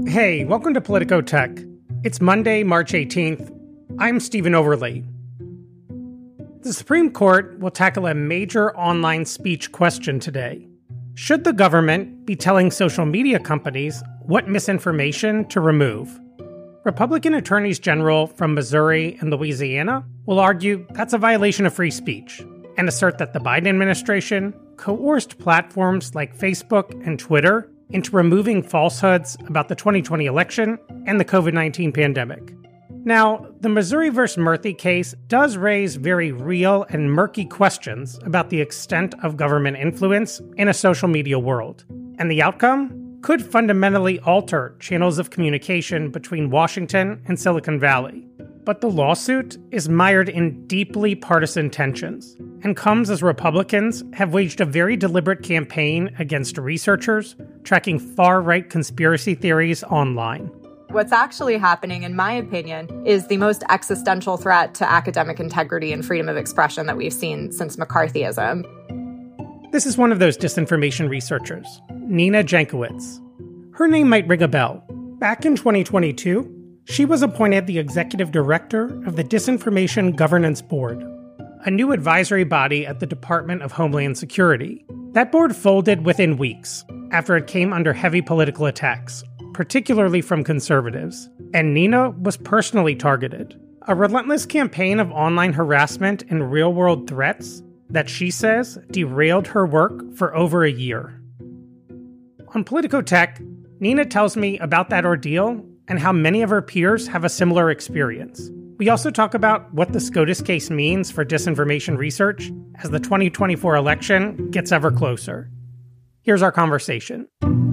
Hey, welcome to Politico Tech. It's Monday, March 18th. I'm Stephen Overley. The Supreme Court will tackle a major online speech question today. Should the government be telling social media companies what misinformation to remove? Republican attorneys general from Missouri and Louisiana will argue that's a violation of free speech and assert that the Biden administration coerced platforms like Facebook and Twitter into removing falsehoods about the 2020 election and the COVID-19 pandemic. Now, the Missouri v. Murthy case does raise very real and murky questions about the extent of government influence in a social media world, and the outcome could fundamentally alter channels of communication between Washington and Silicon Valley. But the lawsuit is mired in deeply partisan tensions and comes as Republicans have waged a very deliberate campaign against researchers tracking far-right conspiracy theories online. What's actually happening, in my opinion, is the most existential threat to academic integrity and freedom of expression that we've seen since McCarthyism. This is one of those disinformation researchers, Nina Jankowicz. Her name might ring a bell. Back in 2022, she was appointed the executive director of the Disinformation Governance Board, a new advisory body at the Department of Homeland Security. That board folded within weeks after it came under heavy political attacks, particularly from conservatives, and Nina was personally targeted. A relentless campaign of online harassment and real-world threats that she says derailed her work for over a year. On Politico Tech, Nina tells me about that ordeal and how many of her peers have a similar experience. We also talk about what the SCOTUS case means for disinformation research as the 2024 election gets ever closer. Here's our conversation.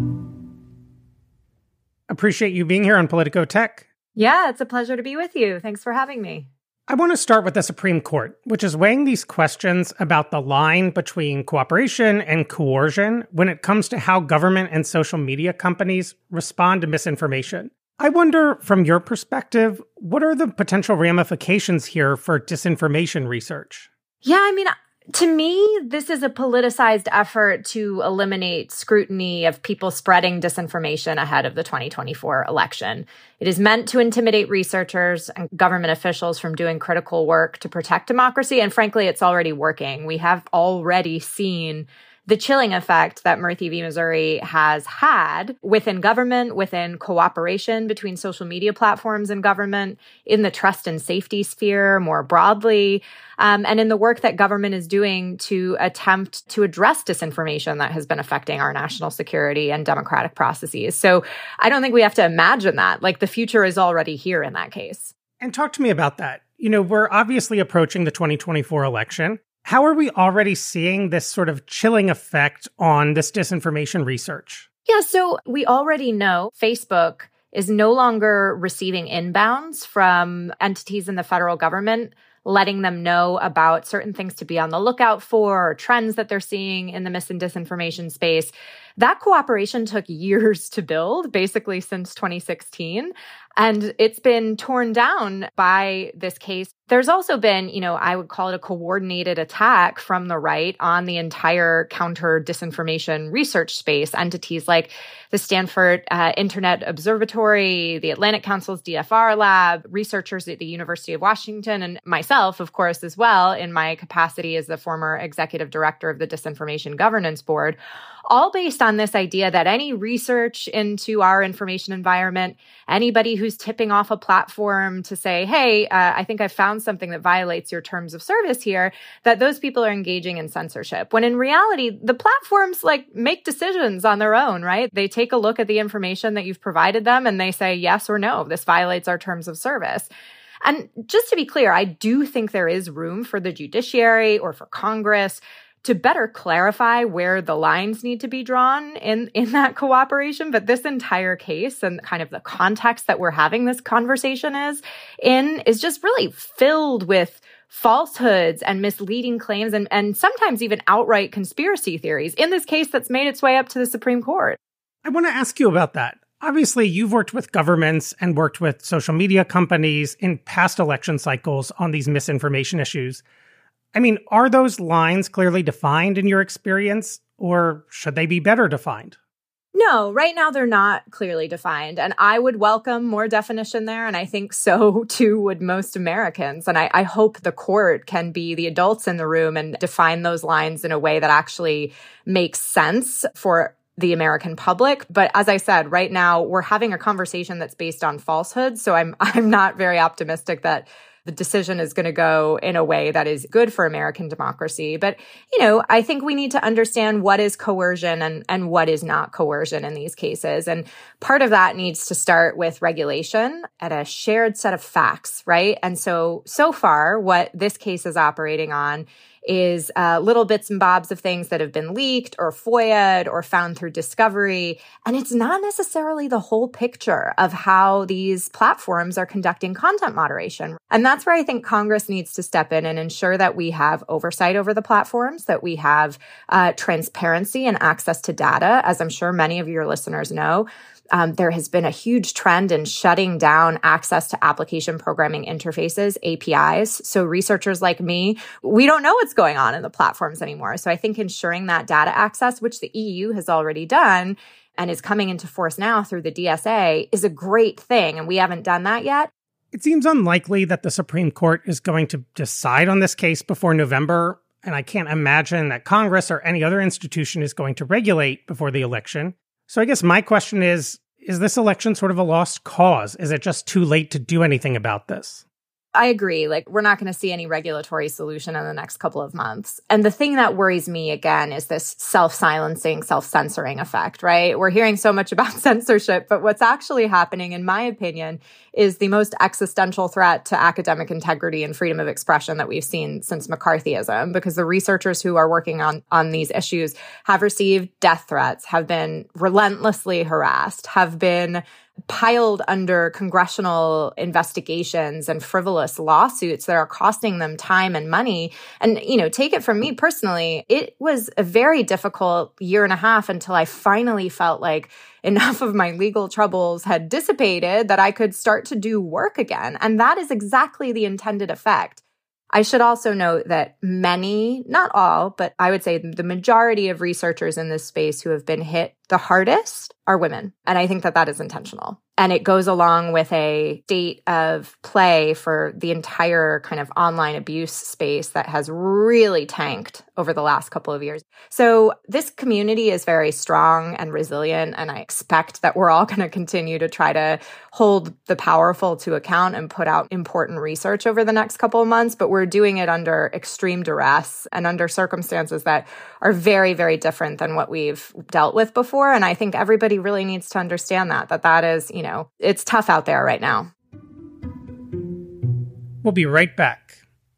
Appreciate you being here on Politico Tech. Yeah, it's a pleasure to be with you. Thanks for having me. I want to start with the Supreme Court, which is weighing these questions about the line between cooperation and coercion when it comes to how government and social media companies respond to misinformation. I wonder, from your perspective, what are the potential ramifications here for disinformation research? Yeah, to me, this is a politicized effort to eliminate scrutiny of people spreading disinformation ahead of the 2024 election. It is meant to intimidate researchers and government officials from doing critical work to protect democracy, and frankly, it's already working. We have already seen the chilling effect that Murthy v. Missouri has had within government, within cooperation between social media platforms and government, in the trust and safety sphere more broadly, and in the work that government is doing to attempt to address disinformation that has been affecting our national security and democratic processes. So I don't think we have to imagine that. The future is already here in that case. And talk to me about that. We're obviously approaching the 2024 election. How are we already seeing this sort of chilling effect on this disinformation research? Yeah, so we already know Facebook is no longer receiving inbounds from entities in the federal government, letting them know about certain things to be on the lookout for, or trends that they're seeing in the mis and disinformation space. That cooperation took years to build, basically since 2016. And it's been torn down by this case. There's also been, I would call it a coordinated attack from the right on the entire counter-disinformation research space. Entities like the Stanford Internet Observatory, the Atlantic Council's DFR lab, researchers at the University of Washington, and myself, of course, as well, in my capacity as the former executive director of the Disinformation Governance Board, all based on this idea that any research into our information environment, anybody who's tipping off a platform to say, hey, I think I found something that violates your terms of service here, that those people are engaging in censorship. When in reality, the platforms make decisions on their own, right? They take a look at the information that you've provided them and they say yes or no, this violates our terms of service. And just to be clear, I do think there is room for the judiciary or for Congress to better clarify where the lines need to be drawn in that cooperation. But this entire case and kind of the context that we're having this conversation is just really filled with falsehoods and misleading claims and sometimes even outright conspiracy theories. In this case, that's made its way up to the Supreme Court. I want to ask you about that. Obviously, you've worked with governments and worked with social media companies in past election cycles on these misinformation issues. Are those lines clearly defined in your experience, or should they be better defined? No, No, right now they're not clearly defined. And I would welcome more definition there. And I think so too would most Americans. And I hope the court can be the adults in the room and define those lines in a way that actually makes sense for the American public. But as I said, right now we're having a conversation that's based on falsehoods. So I'm not very optimistic that the decision is going to go in a way that is good for American democracy. But, I think we need to understand what is coercion and what is not coercion in these cases. And part of that needs to start with regulation at a shared set of facts, right? And so far, what this case is operating on is little bits and bobs of things that have been leaked or FOIA'd or found through discovery. And it's not necessarily the whole picture of how these platforms are conducting content moderation. And that's where I think Congress needs to step in and ensure that we have oversight over the platforms, that we have transparency and access to data. As I'm sure many of your listeners know, there has been a huge trend in shutting down access to application programming interfaces, APIs. So researchers like me, we don't know what's going on in the platforms anymore. So I think ensuring that data access, which the EU has already done and is coming into force now through the DSA, is a great thing. And we haven't done that yet. It seems unlikely that the Supreme Court is going to decide on this case before November. And I can't imagine that Congress or any other institution is going to regulate before the election. So I guess my question is this election sort of a lost cause? Is it just too late to do anything about this? I agree. We're not going to see any regulatory solution in the next couple of months. And the thing that worries me, again, is this self-silencing, self-censoring effect, right? We're hearing so much about censorship, but what's actually happening, in my opinion, is the most existential threat to academic integrity and freedom of expression that we've seen since McCarthyism, because the researchers who are working on these issues have received death threats, have been relentlessly harassed, have been piled under congressional investigations and frivolous lawsuits that are costing them time and money. And, take it from me personally, it was a very difficult year and a half until I finally felt like enough of my legal troubles had dissipated that I could start to do work again. And that is exactly the intended effect. I should also note that many, not all, but I would say the majority of researchers in this space who have been hit the hardest are women. And I think that that is intentional. And it goes along with a state of play for the entire kind of online abuse space that has really tanked over the last couple of years. So this community is very strong and resilient, and I expect that we're all going to continue to try to hold the powerful to account and put out important research over the next couple of months, but we're doing it under extreme duress and under circumstances that are very, very different than what we've dealt with before. And I think everybody really needs to understand that is, it's tough out there right now. We'll be right back.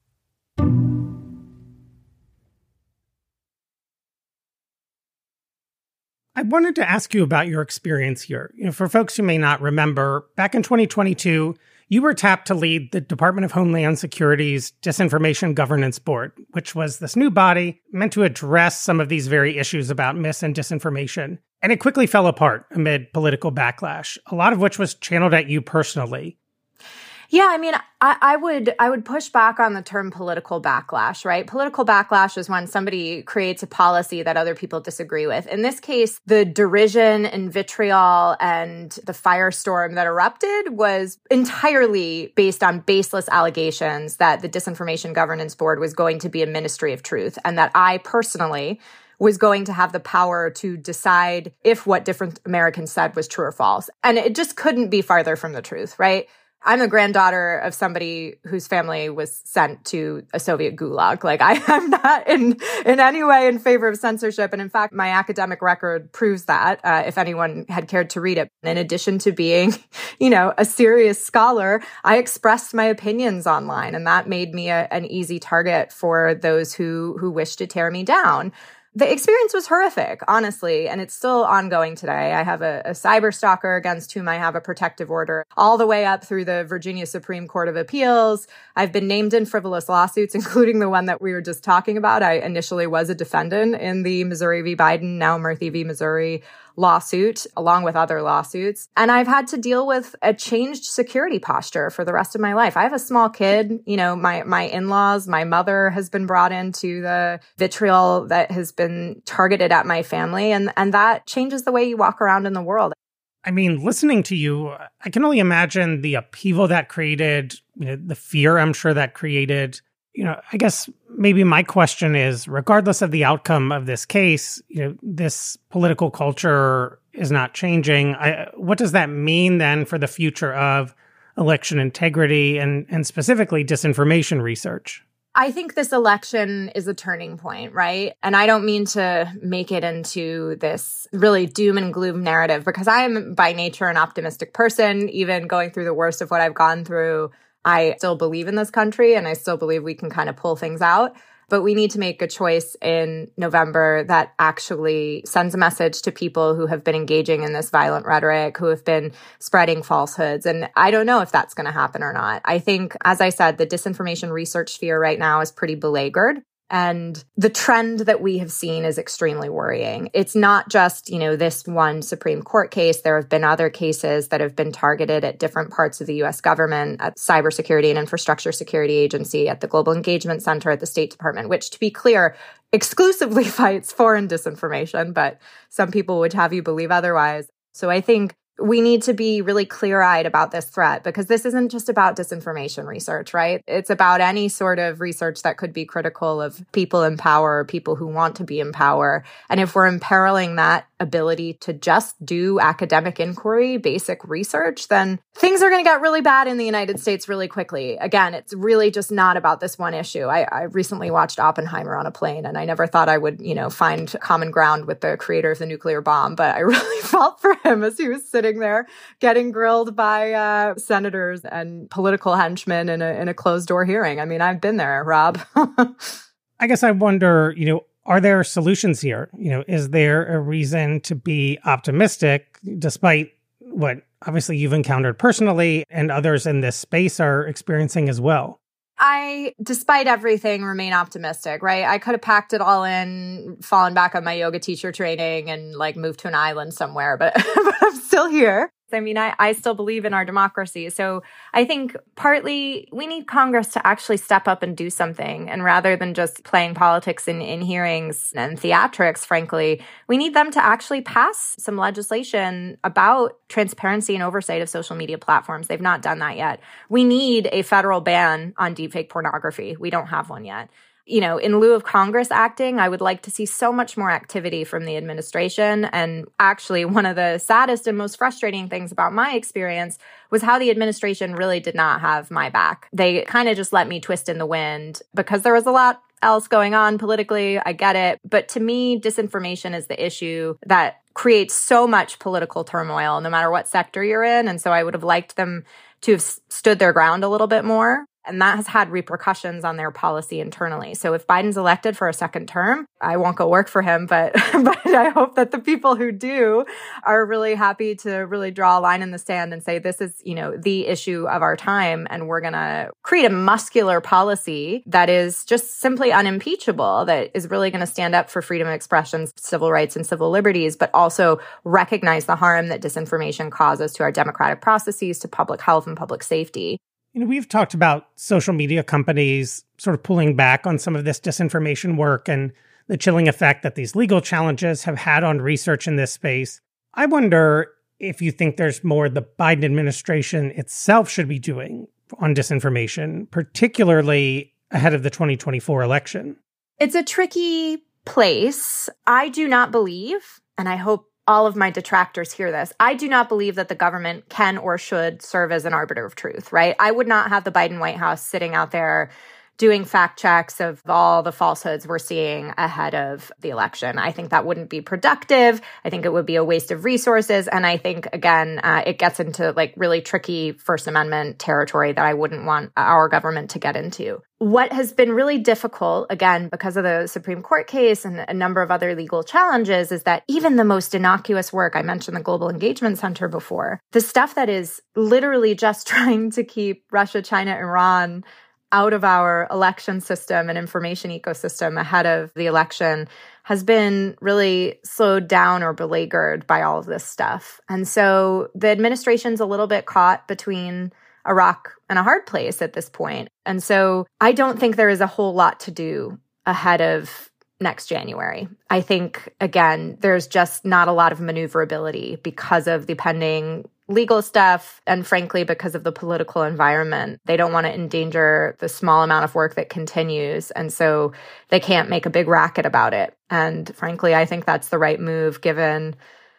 I wanted to ask you about your experience here. For folks who may not remember, back in 2022, you were tapped to lead the Department of Homeland Security's Disinformation Governance Board, which was this new body meant to address some of these very issues about mis and disinformation. And it quickly fell apart amid political backlash, a lot of which was channeled at you personally. Yeah, I mean, I would push back on the term political backlash, right? Political backlash is when somebody creates a policy that other people disagree with. In this case, the derision and vitriol and the firestorm that erupted was entirely based on baseless allegations that the Disinformation Governance Board was going to be a ministry of truth, and that I personally was going to have the power to decide if what different Americans said was true or false. And it just couldn't be farther from the truth, right? I'm the granddaughter of somebody whose family was sent to a Soviet gulag. I'm not in any way in favor of censorship. And in fact, my academic record proves that, if anyone had cared to read it. In addition to being, a serious scholar, I expressed my opinions online, and that made me an easy target for those who wish to tear me down. The experience was horrific, honestly, and it's still ongoing today. I have a cyber stalker against whom I have a protective order all the way up through the Virginia Supreme Court of Appeals. I've been named in frivolous lawsuits, including the one that we were just talking about. I initially was a defendant in the Missouri v. Biden, now Murphy v. Missouri lawsuit along with other lawsuits. And I've had to deal with a changed security posture for the rest of my life. I have a small kid, my in-laws, my mother has been brought into the vitriol that has been targeted at my family. And that changes the way you walk around in the world. I mean, listening to you, I can only imagine the upheaval that created, the fear I'm sure that created. I guess maybe my question is, regardless of the outcome of this case, this political culture is not changing. What does that mean then for the future of election integrity and specifically disinformation research? I think this election is a turning point, right? And I don't mean to make it into this really doom and gloom narrative, because I am by nature an optimistic person. Even going through the worst of what I've gone through, I still believe in this country and I still believe we can kind of pull things out. But we need to make a choice in November that actually sends a message to people who have been engaging in this violent rhetoric, who have been spreading falsehoods. And I don't know if that's going to happen or not. I think, as I said, the disinformation research sphere right now is pretty beleaguered. And the trend that we have seen is extremely worrying. It's not just, this one Supreme Court case. There have been other cases that have been targeted at different parts of the U.S. government, at Cybersecurity and Infrastructure Security Agency, at the Global Engagement Center, at the State Department, which, to be clear, exclusively fights foreign disinformation, but some people would have you believe otherwise. So I think we need to be really clear-eyed about this threat, because this isn't just about disinformation research, right? It's about any sort of research that could be critical of people in power, or people who want to be in power. And if we're imperiling that ability to just do academic inquiry, basic research, then things are going to get really bad in the United States really quickly. Again, it's really just not about this one issue. I recently watched Oppenheimer on a plane, and I never thought I would, find common ground with the creator of the nuclear bomb, but I really felt for him as he was sitting there getting grilled by senators and political henchmen in a closed-door hearing. I mean, I've been there, Rob. I guess I wonder, are there solutions here? Is there a reason to be optimistic despite what obviously you've encountered personally and others in this space are experiencing as well? I, despite everything, remain optimistic, right? I could have packed it all in, fallen back on my yoga teacher training and moved to an island somewhere, but I'm still here. I mean, I still believe in our democracy. So I think partly we need Congress to actually step up and do something. And rather than just playing politics in hearings and theatrics, frankly, we need them to actually pass some legislation about transparency and oversight of social media platforms. They've not done that yet. We need a federal ban on deepfake pornography. We don't have one yet. In lieu of Congress acting, I would like to see so much more activity from the administration. And actually, one of the saddest and most frustrating things about my experience was how the administration really did not have my back. They kind of just let me twist in the wind because there was a lot else going on politically. I get it. But to me, disinformation is the issue that creates so much political turmoil, no matter what sector you're in. And so I would have liked them to have stood their ground a little bit more. And that has had repercussions on their policy internally. So if Biden's elected for a second term, I won't go work for him, but I hope that the people who do are really happy to really draw a line in the sand and say, this is, the issue of our time. And we're going to create a muscular policy that is just simply unimpeachable, that is really going to stand up for freedom of expression, civil rights, and civil liberties, but also recognize the harm that disinformation causes to our democratic processes, to public health and public safety. We've talked about social media companies sort of pulling back on some of this disinformation work and the chilling effect that these legal challenges have had on research in this space. I wonder if you think there's more the Biden administration itself should be doing on disinformation, particularly ahead of the 2024 election. It's a tricky place. I do not believe, and I hope all of my detractors hear this, I do not believe that the government can or should serve as an arbiter of truth, right? I would not have the Biden White House sitting out there doing fact checks of all the falsehoods we're seeing ahead of the election. I think that wouldn't be productive. I think it would be a waste of resources. And I think, again, it gets into really tricky First Amendment territory that I wouldn't want our government to get into. What has been really difficult, again, because of the Supreme Court case and a number of other legal challenges, is that even the most innocuous work, I mentioned the Global Engagement Center before, the stuff that is literally just trying to keep Russia, China, Iran out of our election system and information ecosystem ahead of the election has been really slowed down or beleaguered by all of this stuff. And so the administration's a little bit caught between a rock and a hard place at this point. And so I don't think there is a whole lot to do ahead of next January. I think, again, there's just not a lot of maneuverability because of the pending legal stuff and, frankly, because of the political environment. They don't want to endanger the small amount of work that continues, and so they can't make a big racket about it. And, frankly, I think that's the right move given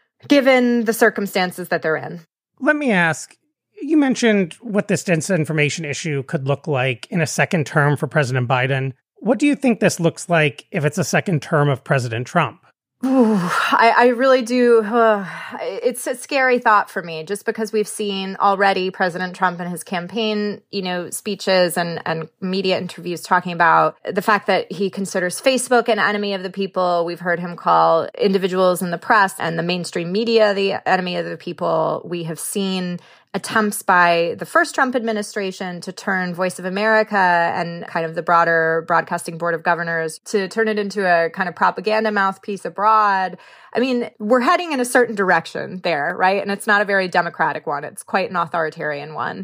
the circumstances that they're in. Let me ask, you mentioned what this disinformation issue could look like in a second term for President Biden. What do you think this looks like if it's a second term of President Trump? Ooh, I really do. It's a scary thought for me, just because we've seen already President Trump in his campaign, speeches and media interviews talking about the fact that he considers Facebook an enemy of the people. We've heard him call individuals in the press and the mainstream media the enemy of the people. We have seen attempts by the first Trump administration to turn Voice of America and kind of the broader Broadcasting Board of Governors to turn it into a kind of propaganda mouthpiece abroad. I mean, we're heading in a certain direction there, right? And it's not a very democratic one. It's quite an authoritarian one.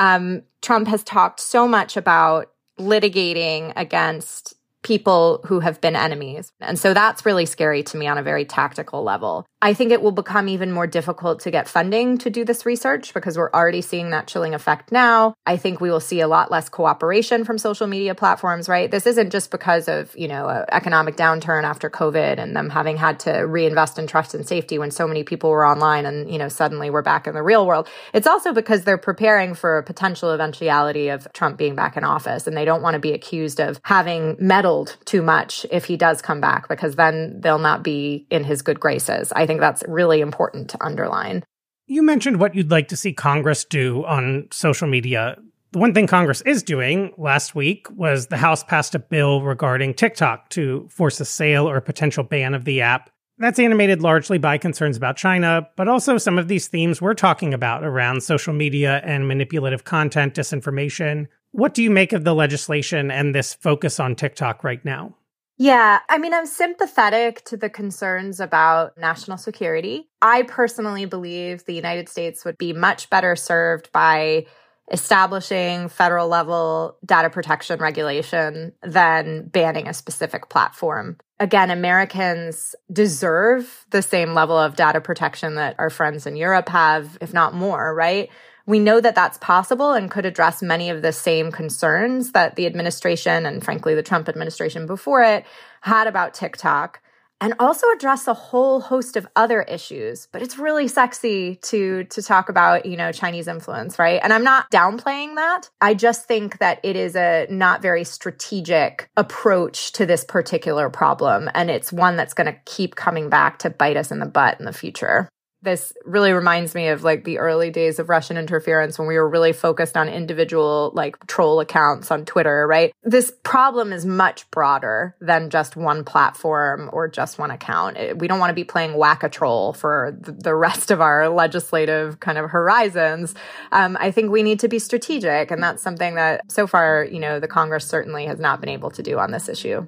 Trump has talked so much about litigating against people who have been enemies. And so that's really scary to me on a very tactical level. I think it will become even more difficult to get funding to do this research because we're already seeing that chilling effect now. I think we will see a lot less cooperation from social media platforms, right? This isn't just because of, an economic downturn after COVID and them having had to reinvest in trust and safety when so many people were online and, suddenly we're back in the real world. It's also because they're preparing for a potential eventuality of Trump being back in office, and they don't want to be accused of having meddled too much if he does come back, because then they'll not be in his good graces. I think that's really important to underline. You mentioned what you'd like to see Congress do on social media. The one thing Congress is doing last week was the House passed a bill regarding TikTok to force a sale or potential ban of the app. That's animated largely by concerns about China, but also some of these themes we're talking about around social media and manipulative content, disinformation. What do you make of the legislation and this focus on TikTok right now? Yeah, I'm sympathetic to the concerns about national security. I personally believe the United States would be much better served by establishing federal level data protection regulation than banning a specific platform. Again, Americans deserve the same level of data protection that our friends in Europe have, if not more, right? We know that that's possible and could address many of the same concerns that the administration and, frankly, the Trump administration before it had about TikTok, and also address a whole host of other issues. But it's really sexy to talk about, Chinese influence, right? And I'm not downplaying that. I just think that it is a not very strategic approach to this particular problem. And it's one that's going to keep coming back to bite us in the butt in the future. This really reminds me of the early days of Russian interference when we were really focused on individual troll accounts on Twitter, right? This problem is much broader than just one platform or just one account. We don't want to be playing whack-a-troll for the rest of our legislative kind of horizons. I think we need to be strategic, and that's something that so far, the Congress certainly has not been able to do on this issue.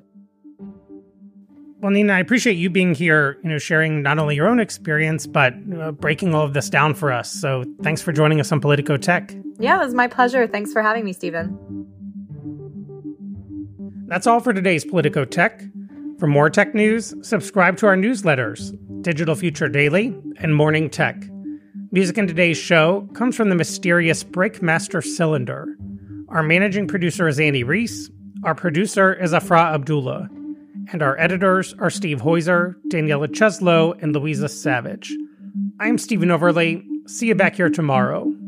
Well, Nina, I appreciate you being here, sharing not only your own experience, but breaking all of this down for us. So thanks for joining us on Politico Tech. Yeah, it was my pleasure. Thanks for having me, Stephen. That's all for today's Politico Tech. For more tech news, subscribe to our newsletters, Digital Future Daily and Morning Tech. Music in today's show comes from the mysterious Breakmaster Cylinder. Our managing producer is Annie Reese. Our producer is Afra Abdullah. And our editors are Steve Heuser, Daniela Cheslow, and Louisa Savage. I'm Stephen Overley. See you back here tomorrow.